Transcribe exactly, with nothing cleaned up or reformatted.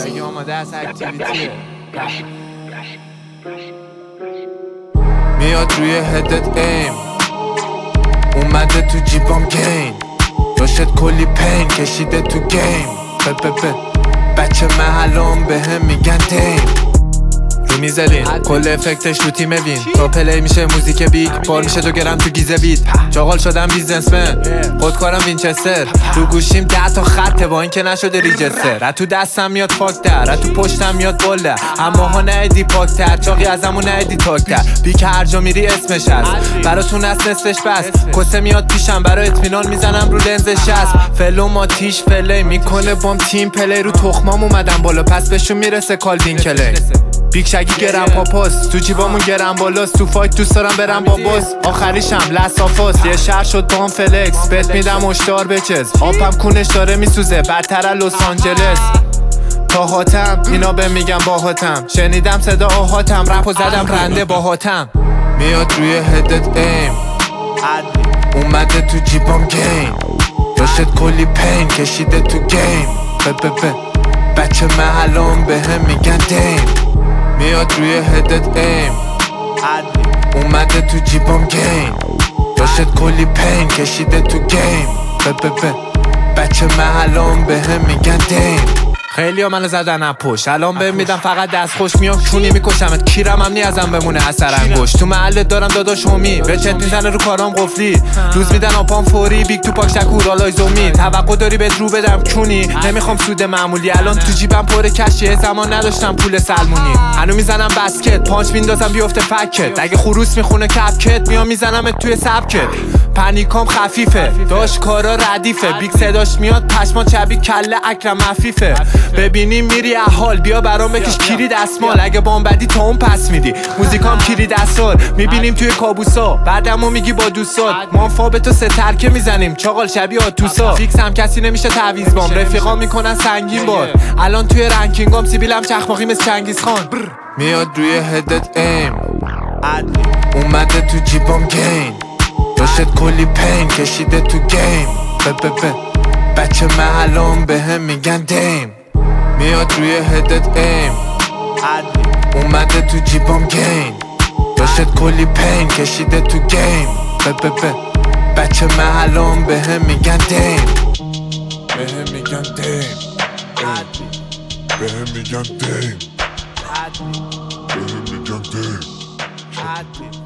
سگی آماده از اکتیویتیه میاد روی هدت ایم اومده تو جیبام گین داشت کلی پین کشیده تو گیم ب ب ب بچه محلام به هم میگن دیم رو میزلین کل افکتش رو تیم وین تا پلی میشه موزیک بیگ بار میشه دو گرم تو گیزه بید چاقال شدم بیزنسمن خودکارم وینچستر رو گوشیم ده تا خطه با این که نشده ریجستر از تو دستم میاد فاکتر از تو پشتم میاد بله اما ها نهیدی پاکتر چاقی ازمون نهیدی تاکتر بی که هر جا میری اسمش هست براتون از نصفش بس کسه میاد پیشم برای اطمینان میزنم رو لنزش هست فلو ما تیش فلی میکنه بام تیم پلی رو تخمام اومدم بالا پس بهشون میرسه کالوین کلی بیگ شگی گرم پاپاس تو جیبامون گرم بالاست تو فایت دوست دارم برم با باس آخریشم لسافاس یه شهر شد بام فلکس بهت میدم اشتار بچز آبم کونش داره میسوزه بدتر از لس آنجلس تا هاتم اینا به میگم باهاتم شنیدم صدا آهاتم رپو زدم رنده باهاتم میاد روی هدت ایم اومده تو جیبام گین داشت کلی پین کشیده تو گیم ب ب ب بچه محلام به هم میگن دیم میاد روی هدت ایم اومده تو جیبام گین داشت کلی پین کشیده تو گیم ب ب ب بچه محلام به هم میگن دیم خیلی ها منو زدن از پشت الان بهم میدم فقط دست خوش میام کونی میکشمت کیرم هم نیازم بمونه اثر انگشت تو محلت دارم داداش همی به چت میزنه رو کارام قفلی روز میدن آپام فوری بیگ تو پاک شکور آلای زومی توقع داری بهت رو بدم کونی نمیخوام سود معمولی الان تو جیبم پر کشیه زمان نداشتم پول سلمونی هنو میزنم بسکت پانچ میندازم بیفته فکت اگه خروس میخونه کپکت میام میزنمت توی سبکت پنیکام خفیفه داش کارا ردیفه بیگ صداش میاد پشما چبی کله اکرم مفیفه ببینی میری احال بیا برام بکش کیری دستمال اگه بام بدی تا اون پس میدی موزیکام کیری دستال میبینیم توی کابوسا بعدمو میگی با دوستات ما فا تو سه ترکه میزنیم چاقال شبیه آتوسا فیکس هم کسی نمیشه تعویض بام رفیقام میکنن سنگین بار الان توی رنکینگام سیبیلم چخماقی مثل چنگیز خان میاد روی هدت ایم اومده تو جیبام گین داشت کلی پین کشیده تو گیم ب ب ب بچه محلام به هم میگن دیم میاد روی هدت ایم اومده تو جیبام گین داشت کلی پین کشیده تو گیم ب ب ب بچه محلام به هم میگن دیم به هم میگن دیم به هم میگن دیم به هم میگن دیم